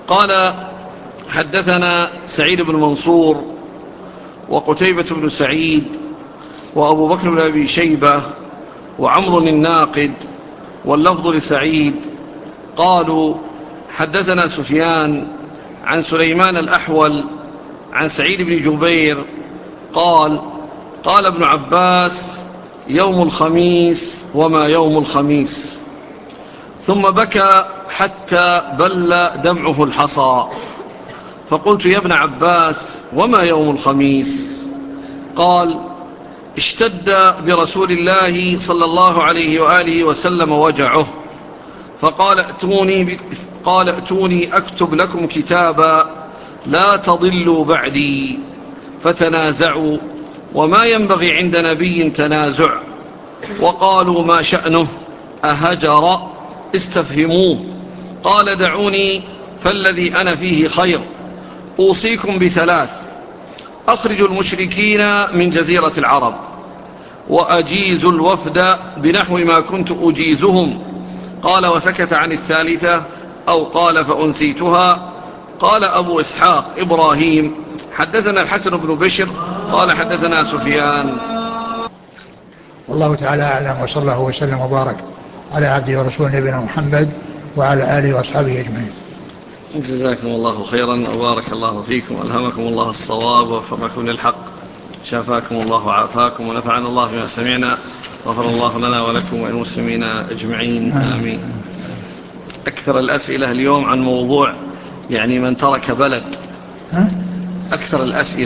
قال: حدثنا سعيد بن منصور وقتيبة بن سعيد وأبو بكر بن أبي شيبة وعمر الناقد واللفظ لسعيد قالوا: حدثنا سفيان عن سليمان الأحول عن سعيد بن جبير قال: قال ابن عباس: يوم الخميس وما يوم الخميس. ثم بكى حتى بل دمعه الحصى، فقلت: يا ابن عباس، وما يوم الخميس؟ قال: اشتد برسول الله صلى الله عليه وآله وسلم وجعه، فقال: ائتوني أكتب لكم كتابا لا تضلوا بعدي. فتنازعوا، وما ينبغي عند نبي تنازع، وقالوا: ما شأنه أهجر؟ استفهموه. قال: دعوني فالذي أنا فيه خير. أوصيكم بثلاث: أخرجوا المشركين من جزيرة العرب، وأجيزوا الوفد بنحو ما كنت أجيزهم. قال: وسكت عن الثالثة، أو قال: فأنسيتها. قال أبو إسحاق إبراهيم: حدثنا الحسن بن بشر قال: حدثنا سفيان. والله تعالى أعلم، وصلى الله وسلم وبارك على عبده ورسوله نبينا محمد وعلى آله وأصحابه أجمعين. جزاكم الله خيرا وبارك الله فيكم، ألهمكم الله الصواب ووفقكم للحق، شافاكم الله وعافاكم، ونفعنا الله بما سمعنا، غفر الله لنا ولكم وللمسلمين أجمعين، آمين. أكثر الأسئلة اليوم عن موضوع يعني من ترك بلد، أكثر الأسئلة